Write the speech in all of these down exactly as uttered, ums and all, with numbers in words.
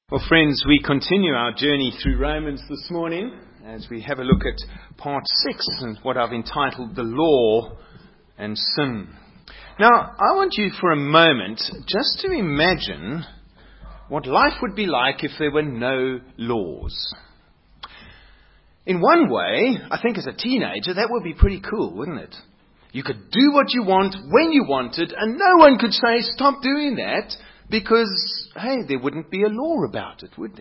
Well, friends, we continue our journey through Romans this morning as we have a look at part six and what I've entitled The Law and Sin. Now, I want you for a moment just to imagine what life would be like if there were no laws. In one way, I think as a teenager, that would be pretty cool, wouldn't it? You could do what you want when you wanted, and no one could say, stop doing that. Because, hey, there wouldn't be a law about it, would there?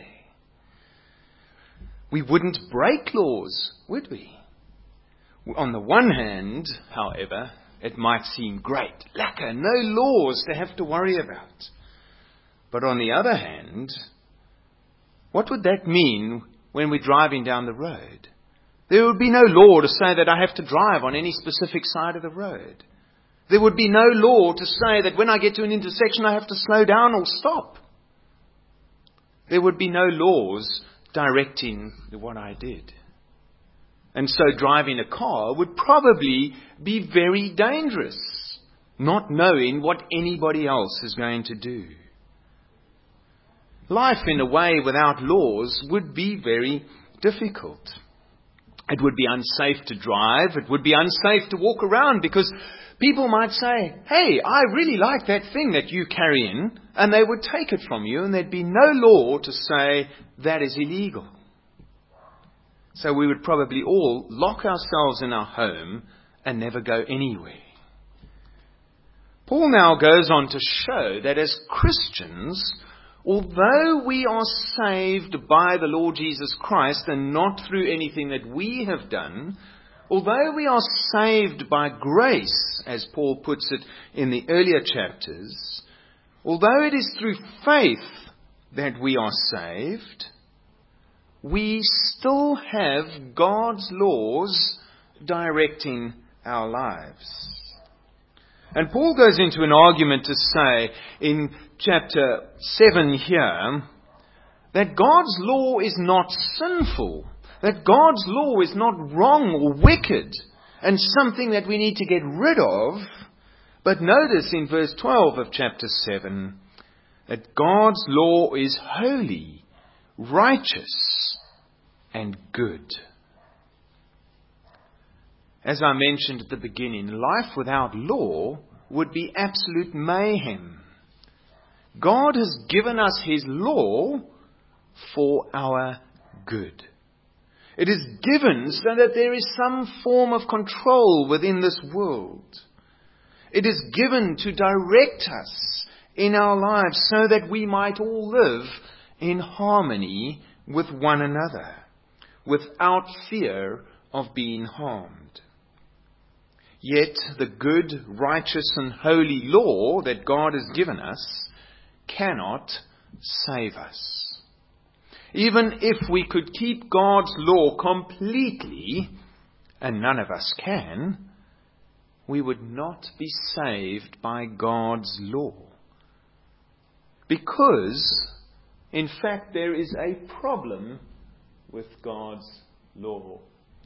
We wouldn't break laws, would we? On the one hand, however, it might seem great. Lekker, no laws to have to worry about. But on the other hand, what would that mean when we're driving down the road? There would be no law to say that I have to drive on any specific side of the road. There would be no law to say that when I get to an intersection I have to slow down or stop. There would be no laws directing what I did. And so driving a car would probably be very dangerous, not knowing what anybody else is going to do. Life in a way without laws would be very difficult. It would be unsafe to drive. It would be unsafe to walk around because people might say, hey, I really like that thing that you carry in, and they would take it from you, and there'd be no law to say that is illegal. So we would probably all lock ourselves in our home and never go anywhere. Paul now goes on to show that as Christians, although we are saved by the Lord Jesus Christ and not through anything that we have done, although we are saved by grace, as Paul puts it in the earlier chapters, although it is through faith that we are saved, we still have God's laws directing our lives. And Paul goes into an argument to say in chapter seven here that God's law is not sinful. That God's law is not wrong or wicked and something that we need to get rid of. But notice in verse twelve of chapter seven that God's law is holy, righteous, and good. As I mentioned at the beginning, life without law would be absolute mayhem. God has given us His law for our good. It is given so that there is some form of control within this world. It is given to direct us in our lives so that we might all live in harmony with one another, without fear of being harmed. Yet the good, righteous and holy law that God has given us cannot save us. Even if we could keep God's law completely, and none of us can, we would not be saved by God's law. Because, in fact, there is a problem with God's law.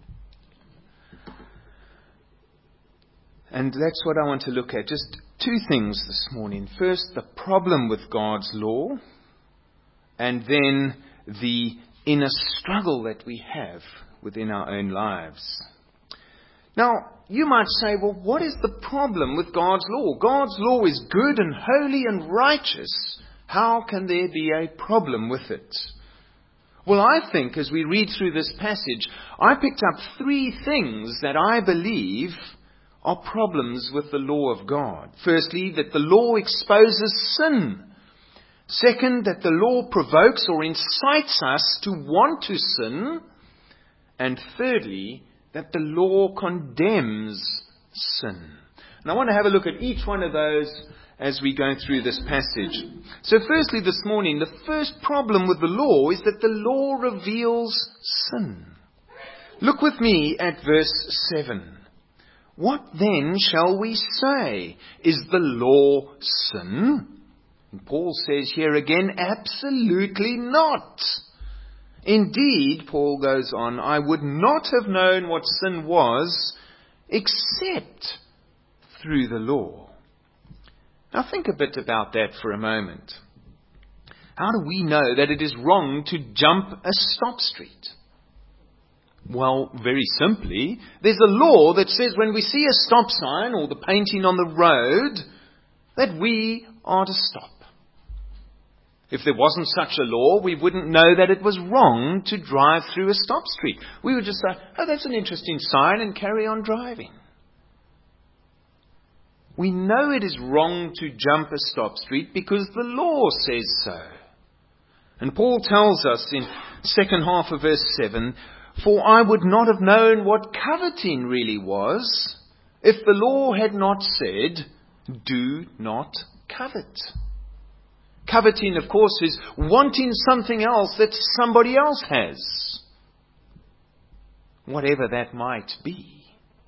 And that's what I want to look at. Just two things this morning. First, the problem with God's law, and then the inner struggle that we have within our own lives. Now, you might say, well, what is the problem with God's law? God's law is good and holy and righteous. How can there be a problem with it? Well, I think as we read through this passage, I picked up three things that I believe are problems with the law of God. Firstly, that the law exposes sin. Second, that the law provokes or incites us to want to sin. And thirdly, that the law condemns sin. And I want to have a look at each one of those as we go through this passage. So firstly this morning, the first problem with the law is that the law reveals sin. Look with me at verse seven. What then shall we say? Is the law sin? And Paul says here again, absolutely not. Indeed, Paul goes on, I would not have known what sin was except through the law. Now think a bit about that for a moment. How do we know that it is wrong to jump a stop street? Well, very simply, there's a law that says when we see a stop sign or the painting on the road, that we are to stop. If there wasn't such a law, we wouldn't know that it was wrong to drive through a stop street. We would just say, oh, that's an interesting sign, and carry on driving. We know it is wrong to jump a stop street because the law says so. And Paul tells us in second half of verse seven, for I would not have known what coveting really was if the law had not said, do not covet. Coveting, of course, is wanting something else that somebody else has, whatever that might be.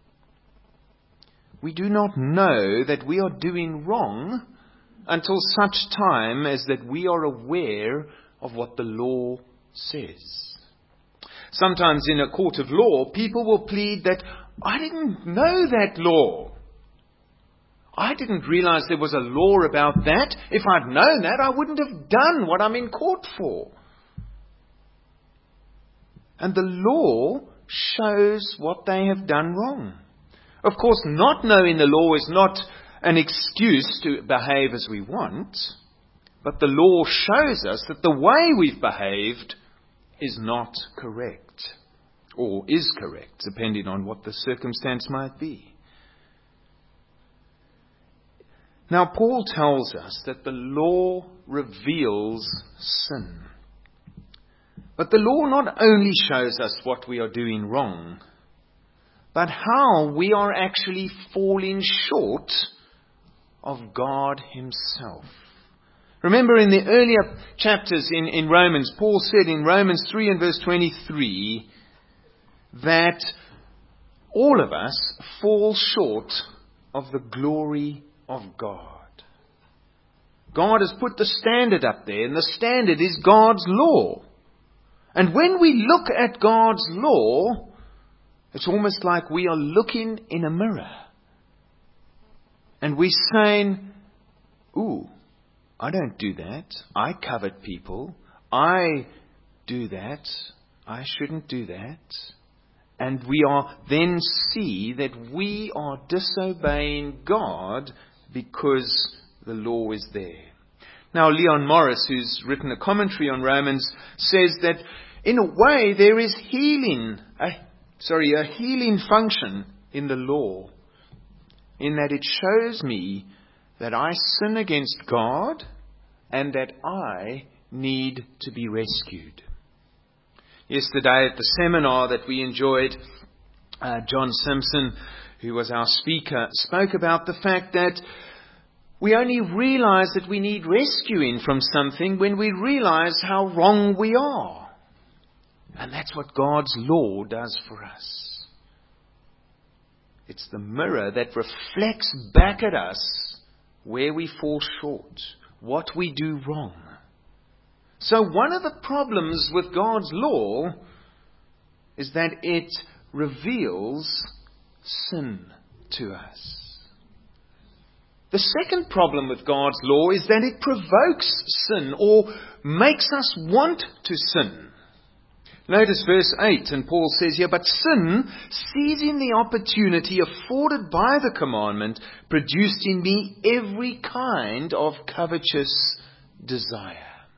We do not know that we are doing wrong until such time as that we are aware of what the law says. Sometimes in a court of law, people will plead that, I didn't know that law. I didn't realize there was a law about that. If I'd known that, I wouldn't have done what I'm in court for. And the law shows what they have done wrong. Of course, not knowing the law is not an excuse to behave as we want, but the law shows us that the way we've behaved is not correct, or is correct, depending on what the circumstance might be. Now, Paul tells us that the law reveals sin. But the law not only shows us what we are doing wrong, but how we are actually falling short of God Himself. Remember in the earlier chapters in, in Romans, Paul said in Romans three and verse twenty-three that all of us fall short of the glory of God. God has put the standard up there, and the standard is God's law. And when we look at God's law, it's almost like we are looking in a mirror. And we're saying, ooh, I don't do that. I covet people. I do that. I shouldn't do that. And we are then see that we are disobeying God because the law is there. Now, Leon Morris, who's written a commentary on Romans, says that in a way there is healing, a, sorry, a healing function in the law, in that it shows me that I sin against God and that I need to be rescued. Yesterday at the seminar that we enjoyed, uh, John Simpson, who was our speaker, spoke about the fact that we only realize that we need rescuing from something when we realize how wrong we are. And that's what God's law does for us. It's the mirror that reflects back at us where we fall short, what we do wrong. So one of the problems with God's law is that it reveals sin to us. The second problem with God's law is that it provokes sin or makes us want to sin. Notice verse eight, and Paul says here, but sin, seizing the opportunity afforded by the commandment, produced in me every kind of covetous desire.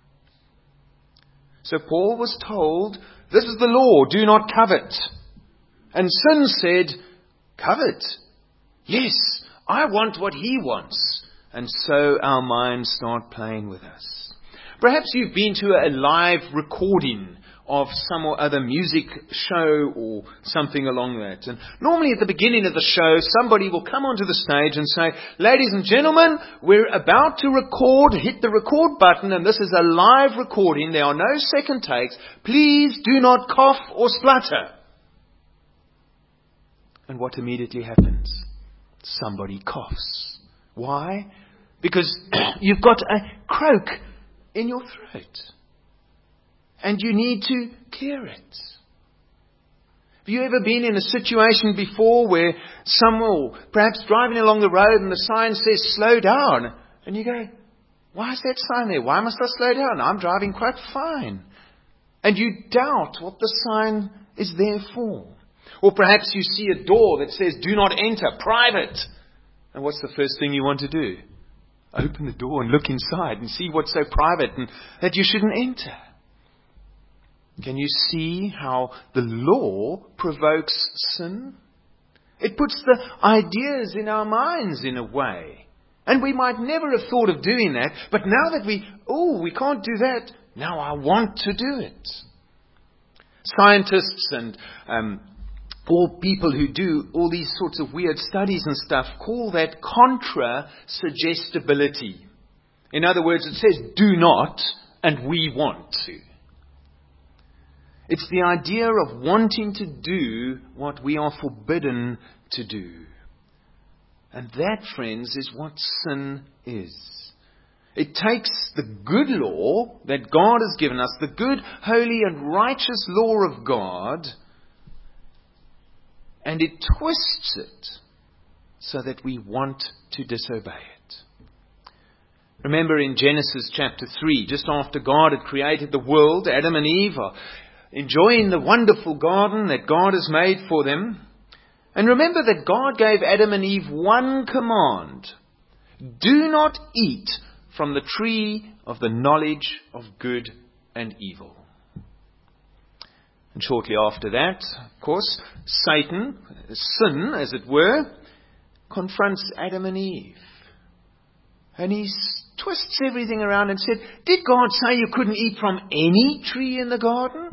So Paul was told, this is the law, do not covet. And sin said, covet? Yes, I want what he wants. And so our minds start playing with us. Perhaps you've been to a live recording of some or other music show or something along that. And normally at the beginning of the show, somebody will come onto the stage and say, ladies and gentlemen, we're about to record, hit the record button, and this is a live recording. There are no second takes. Please do not cough or splutter. And what immediately happens? Somebody coughs. Why? Because you've got a croak in your throat. And you need to clear it. Have you ever been in a situation before where someone, perhaps driving along the road and the sign says slow down, and you go, Why is that sign there? Why must I slow down? I'm driving quite fine. And you doubt what the sign is there for. Or perhaps you see a door that says, do not enter, private. And what's the first thing you want to do? Open the door and look inside and see what's so private and that you shouldn't enter. Can you see how the law provokes sin? It puts the ideas in our minds in a way. And we might never have thought of doing that, but now that we, oh, we can't do that, now I want to do it. Scientists and um, all people who do all these sorts of weird studies and stuff call that contra-suggestibility. In other words, it says do not, and we want to. It's the idea of wanting to do what we are forbidden to do. And that, friends, is what sin is. It takes the good law that God has given us, the good, holy and righteous law of God, and it twists it so that we want to disobey it. Remember in Genesis chapter three, just after God had created the world, Adam and Eve are enjoying the wonderful garden that God has made for them. And remember that God gave Adam and Eve one command. Do not eat from the tree of the knowledge of good and evil. And shortly after that, of course, Satan, sin as it were, confronts Adam and Eve. And he twists everything around and said, did God say you couldn't eat from any tree in the garden?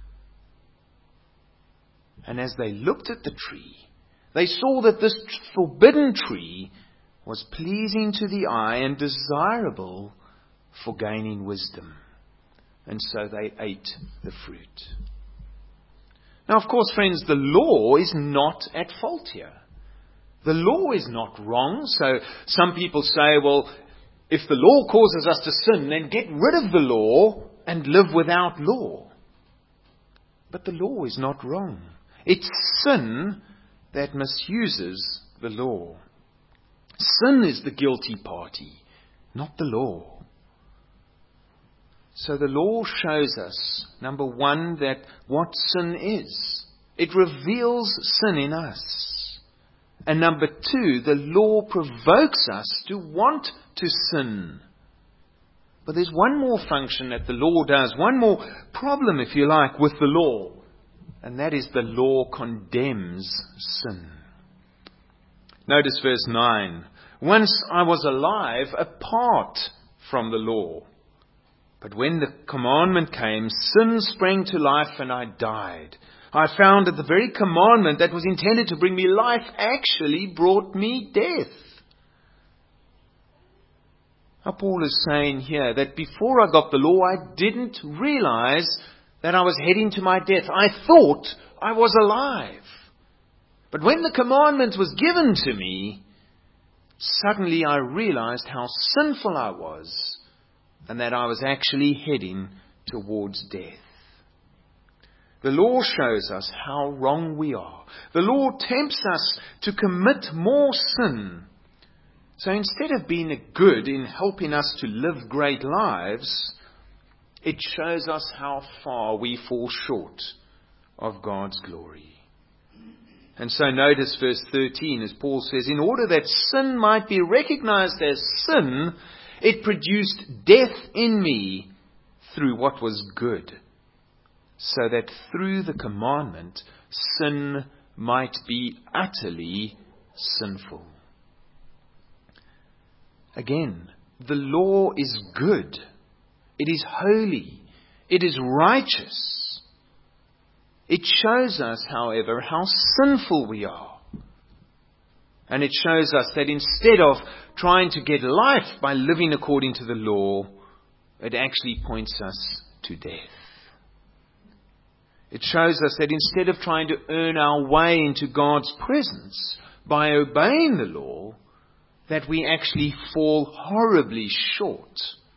And as they looked at the tree, they saw that this forbidden tree was pleasing to the eye and desirable for gaining wisdom. And so they ate the fruit. Now, of course, friends, the law is not at fault here. The law is not wrong. So some people say, well, if the law causes us to sin, then get rid of the law and live without law. But the law is not wrong. It's sin that misuses the law. Sin is the guilty party, not the law. So the law shows us, number one, that what sin is. It reveals sin in us. And number two, the law provokes us to want to sin. But there's one more function that the law does, one more problem, if you like, with the law. And that is the law condemns sin. Notice verse nine. Once I was alive apart from the law. But when the commandment came, sin sprang to life and I died. I found that the very commandment that was intended to bring me life actually brought me death. Now Paul is saying here that before I got the law, I didn't realize that I was heading to my death. I thought I was alive. But when the commandment was given to me, suddenly I realized how sinful I was and that I was actually heading towards death. The law shows us how wrong we are. The law tempts us to commit more sin. So instead of being a good in helping us to live great lives, it shows us how far we fall short of God's glory. And so notice verse thirteen as Paul says, in order that sin might be recognized as sin, it produced death in me through what was good, so that through the commandment sin might be utterly sinful. Again, the law is good. It is holy. It is righteous. It shows us, however, how sinful we are. And it shows us that instead of trying to get life by living according to the law, it actually points us to death. It shows us that instead of trying to earn our way into God's presence by obeying the law, that we actually fall horribly short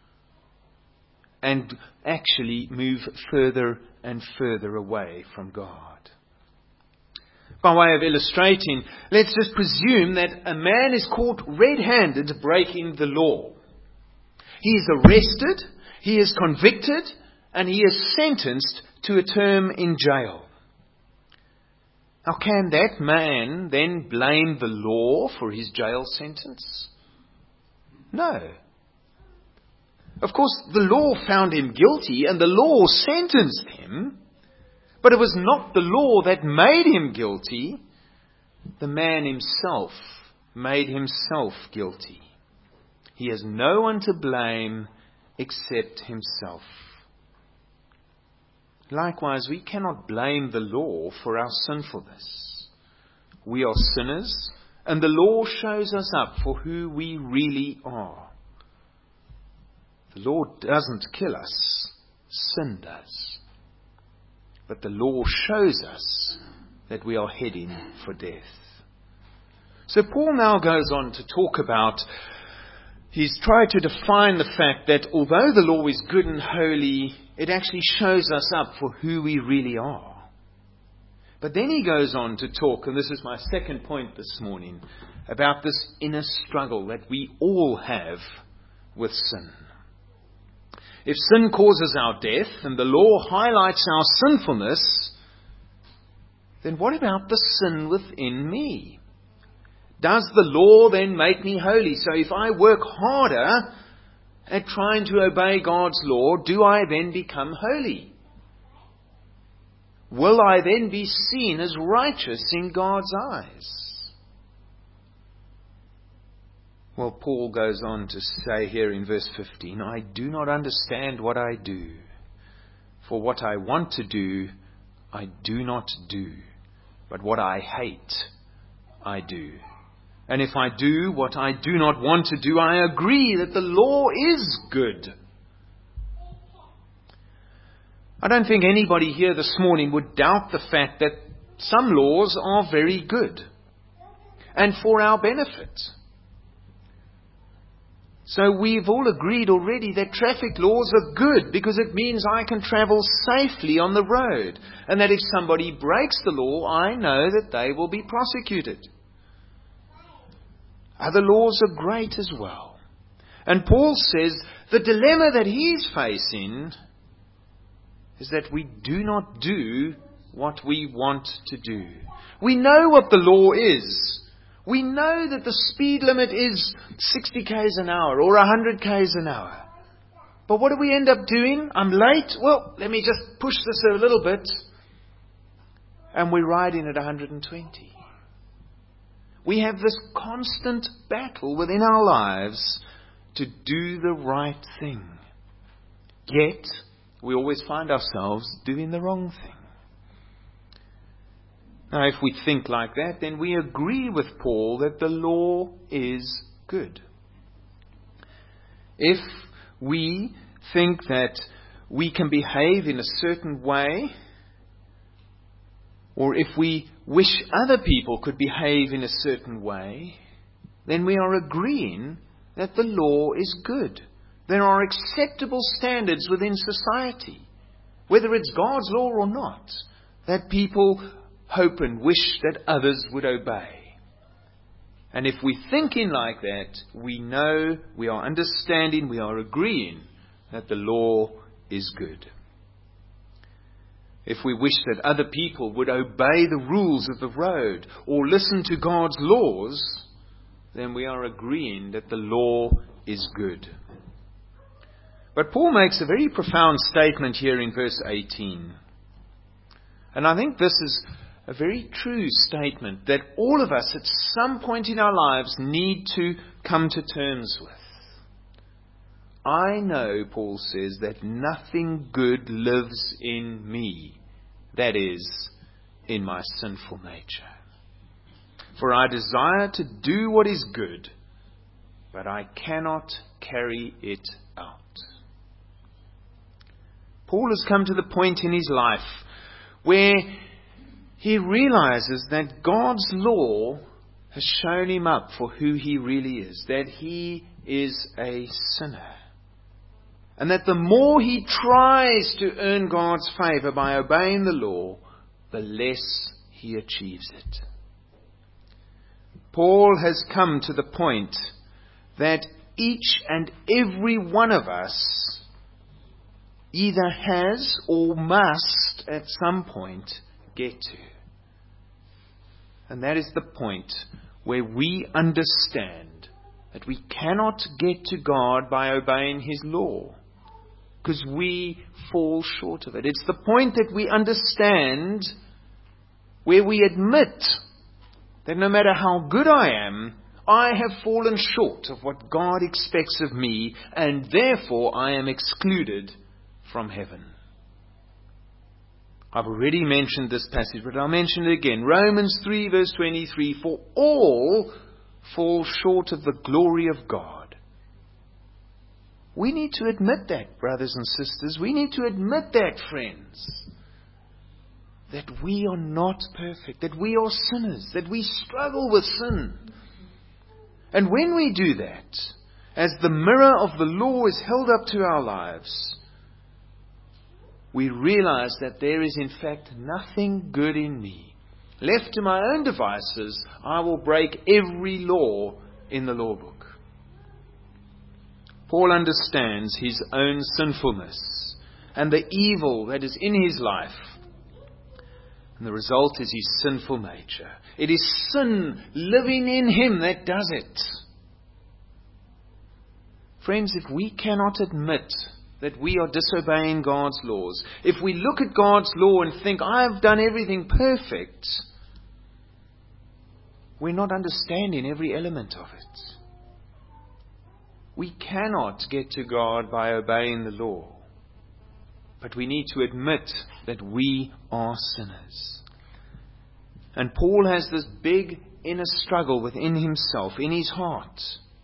and actually move further and further away from God. By way of illustrating, let's just presume that a man is caught red-handed breaking the law. He is arrested, he is convicted, and he is sentenced to a term in jail. Now, can that man then blame the law for his jail sentence? No. Of course, the law found him guilty and the law sentenced him, but it was not the law that made him guilty. The man himself made himself guilty. He has no one to blame except himself. Likewise, we cannot blame the law for our sinfulness. We are sinners, and the law shows us up for who we really are. The law doesn't kill us, sin does. But the law shows us that we are heading for death. So Paul now goes on to talk about, he's tried to define the fact that although the law is good and holy, it actually shows us up for who we really are. But then he goes on to talk, and this is my second point this morning, about this inner struggle that we all have with sin. If sin causes our death and the law highlights our sinfulness, then what about the sin within me? Does the law then make me holy? So if I work harder at trying to obey God's law, do I then become holy? Will I then be seen as righteous in God's eyes? Well, Paul goes on to say here in verse fifteen, I do not understand what I do, for what I want to do, I do not do, but what I hate, I do. And if I do what I do not want to do, I agree that the law is good. I don't think anybody here this morning would doubt the fact that some laws are very good and for our benefit. So we've all agreed already that traffic laws are good because it means I can travel safely on the road, and that if somebody breaks the law, I know that they will be prosecuted. Other laws are great as well. And Paul says the dilemma that he's facing is that we do not do what we want to do. We know what the law is. We know that the speed limit is sixty kays an hour or one hundred kays an hour. But what do we end up doing? I'm late. Well, let me just push this a little bit. And we're riding at one hundred twenty. We have this constant battle within our lives to do the right thing. Yet, we always find ourselves doing the wrong thing. Now, if we think like that, then we agree with Paul that the law is good. If we think that we can behave in a certain way, or if we wish other people could behave in a certain way, then we are agreeing that the law is good. There are acceptable standards within society, whether it's God's law or not, that people hope and wish that others would obey. And if we're thinking like that, we know, we are understanding, we are agreeing that the law is good. If we wish that other people would obey the rules of the road or listen to God's laws, then we are agreeing that the law is good. But Paul makes a very profound statement here in verse eighteen. And I think this is a very true statement that all of us at some point in our lives need to come to terms with. I know, Paul says, that nothing good lives in me, that is, in my sinful nature. For I desire to do what is good, but I cannot carry it out. Paul has come to the point in his life where he realizes that God's law has shown him up for who he really is, that he is a sinner. And that the more he tries to earn God's favor by obeying the law, the less he achieves it. Paul has come to the point that each and every one of us either has or must at some point get to. And that is the point where we understand that we cannot get to God by obeying His law, because we fall short of it. It's the point that we understand, where we admit that no matter how good I am, I have fallen short of what God expects of me, and therefore I am excluded from heaven. I've already mentioned this passage, but I'll mention it again. Romans three verse twenty-three, for all fall short of the glory of God. We need to admit that, brothers and sisters. We need to admit that, friends. That we are not perfect, that we are sinners, that we struggle with sin. And when we do that, as the mirror of the law is held up to our lives, we realize that there is in fact nothing good in me. Left to my own devices, I will break every law in the law book. Paul understands his own sinfulness and the evil that is in his life. And the result is his sinful nature. It is sin living in him that does it. Friends, if we cannot admit that we are disobeying God's laws, if we look at God's law and think, I've done everything perfect, we're not understanding every element of it. We cannot get to God by obeying the law. But we need to admit that we are sinners. And Paul has this big inner struggle within himself, in his heart.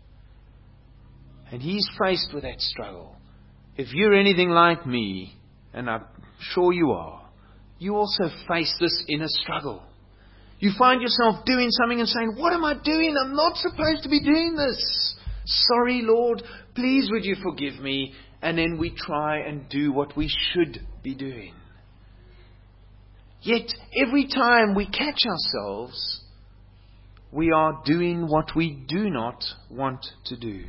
And he's faced with that struggle. If you're anything like me, and I'm sure you are, you also face this inner struggle. You find yourself doing something and saying, what am I doing? I'm not supposed to be doing this. Sorry, Lord, please would you forgive me? And then we try and do what we should be doing. Yet, every time we catch ourselves, we are doing what we do not want to do.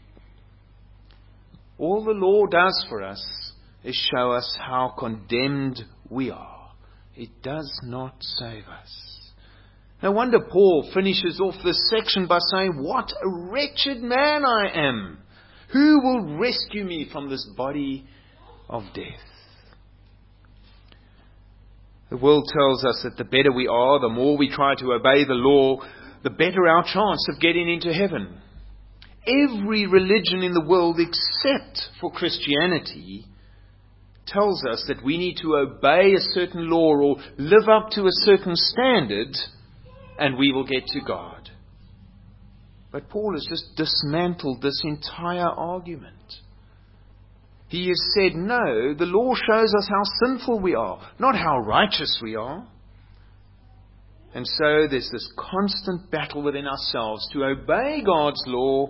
All the law does for us is show us how condemned we are. It does not save us. No wonder Paul finishes off this section by saying, what a wretched man I am! Who will rescue me from this body of death? The world tells us that the better we are, the more we try to obey the law, the better our chance of getting into heaven. Every religion in the world except for Christianity tells us that we need to obey a certain law or live up to a certain standard and we will get to God. But Paul has just dismantled this entire argument. He has said, no, the law shows us how sinful we are, not how righteous we are. And so there's this constant battle within ourselves to obey God's law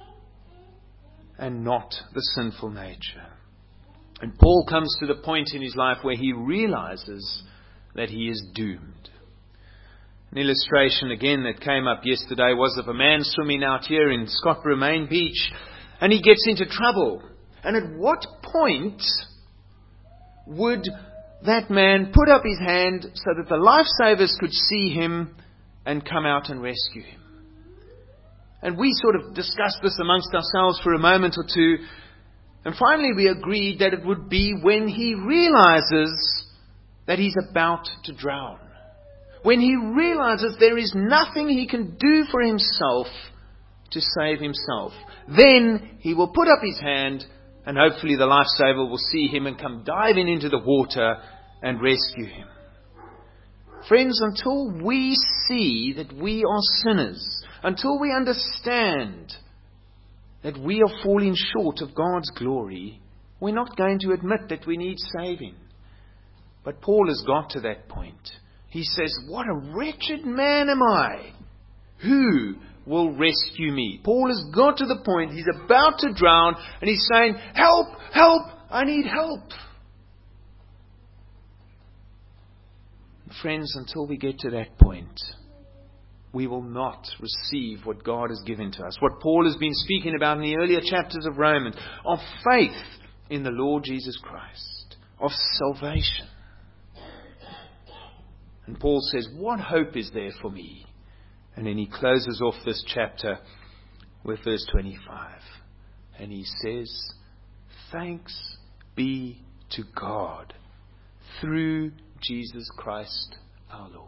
and not the sinful nature. And Paul comes to the point in his life where he realizes that he is doomed. An illustration again that came up yesterday was of a man swimming out here in Scottsboro Main Beach, and he gets into trouble. And at what point would that man put up his hand so that the lifesavers could see him and come out and rescue him? And we sort of discussed this amongst ourselves for a moment or two, and finally we agreed that it would be when he realizes that he's about to drown. When he realizes there is nothing he can do for himself to save himself. Then he will put up his hand and hopefully the lifesaver will see him and come diving into the water and rescue him. Friends, until we see that we are sinners, until we understand that we are falling short of God's glory, we're not going to admit that we need saving. But Paul has got to that point. He says, what a wretched man am I! Who will rescue me? Paul has got to the point, he's about to drown, and he's saying, help, help, I need help. Friends, until we get to that point, we will not receive what God has given to us. What Paul has been speaking about in the earlier chapters of Romans, of faith in the Lord Jesus Christ, of salvation. And Paul says, what hope is there for me? And then he closes off this chapter with verse twenty-five. And he says, thanks be to God through Jesus Christ our Lord.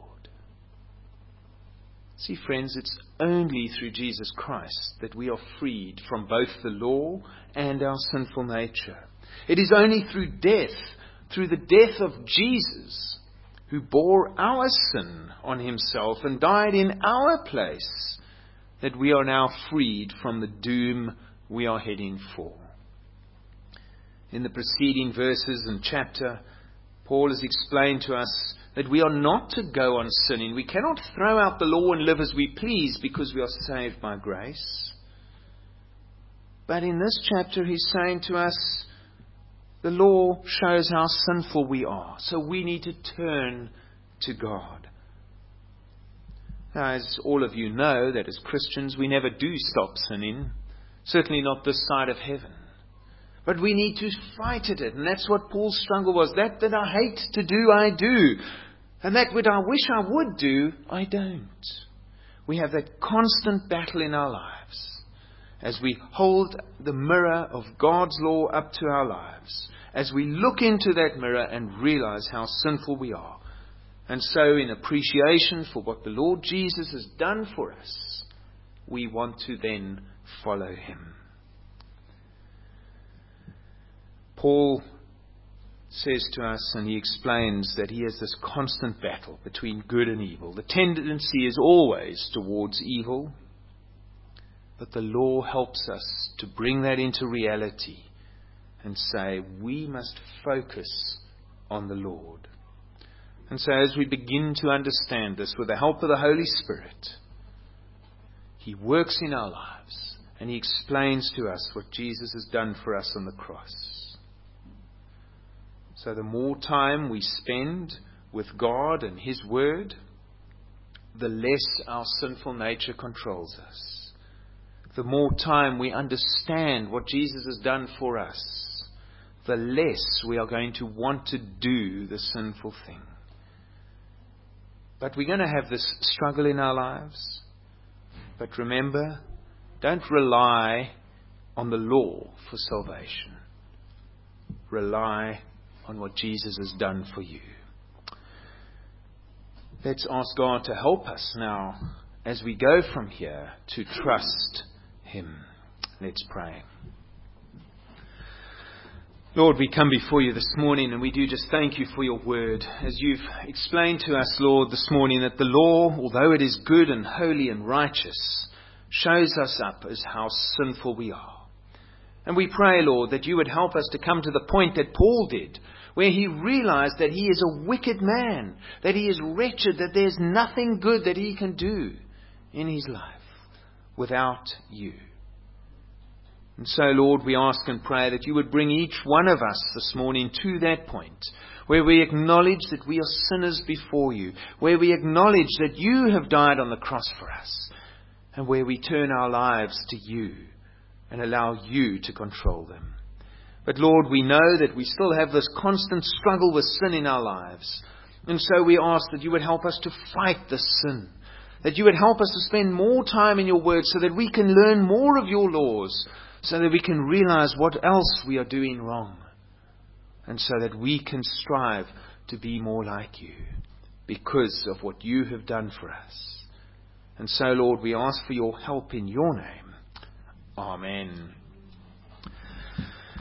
See, friends, it's only through Jesus Christ that we are freed from both the law and our sinful nature. It is only through death, through the death of Jesus, who bore our sin on himself and died in our place, that we are now freed from the doom we are heading for. In the preceding verses and chapter, Paul has explained to us that we are not to go on sinning. We cannot throw out the law and live as we please because we are saved by grace. But in this chapter he's saying to us, the law shows how sinful we are. So we need to turn to God. Now, as all of you know, that as Christians we never do stop sinning. Certainly not this side of heaven. But we need to fight at it. And that's what Paul's struggle was. That that I hate to do, I do. And that what I wish I would do, I don't. We have that constant battle in our lives. As we hold the mirror of God's law up to our lives. As we look into that mirror and realize how sinful we are. And so in appreciation for what the Lord Jesus has done for us, we want to then follow him. Paul says to us, and he explains that he has this constant battle between good and evil. The tendency is always towards evil, but the law helps us to bring that into reality and say we must focus on the Lord. And so as we begin to understand this with the help of the Holy Spirit, he works in our lives and he explains to us what Jesus has done for us on the cross. So the more time we spend with God and his word, the less our sinful nature controls us. The more time we understand what Jesus has done for us, the less we are going to want to do the sinful thing. But we're going to have this struggle in our lives. But remember, don't rely on the law for salvation. Rely on what Jesus has done for you. Let's ask God to help us now as we go from here to trust him. Let's pray. Lord, we come before you this morning and we do just thank you for your word. As you've explained to us, Lord, this morning that the law, although it is good and holy and righteous, shows us up as how sinful we are. And we pray, Lord, that you would help us to come to the point that Paul did, where he realized that he is a wicked man, that he is wretched, that there's nothing good that he can do in his life without you. And so, Lord, we ask and pray that you would bring each one of us this morning to that point where we acknowledge that we are sinners before you, where we acknowledge that you have died on the cross for us, and where we turn our lives to you and allow you to control them. But Lord, we know that we still have this constant struggle with sin in our lives. And so we ask that you would help us to fight this sin, that you would help us to spend more time in your word so that we can learn more of your laws, so that we can realize what else we are doing wrong, and so that we can strive to be more like you because of what you have done for us. And so, Lord, we ask for your help in your name. Amen.